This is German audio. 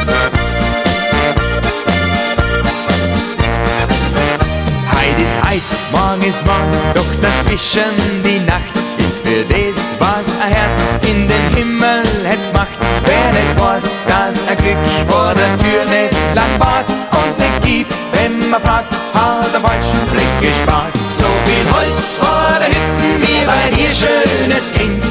Heut ist heut, morgen ist morgen, doch dazwischen die Nacht ist für das, was ein Herz in den Himmel hätt gemacht. Wer nicht weiß, dass ein Glück vor der Tür nicht lang wart und nicht gibt, wenn man fragt, hat er falschen Blick gespart. So viel Holz vor der Hütten, wie bei dir schönes Kind,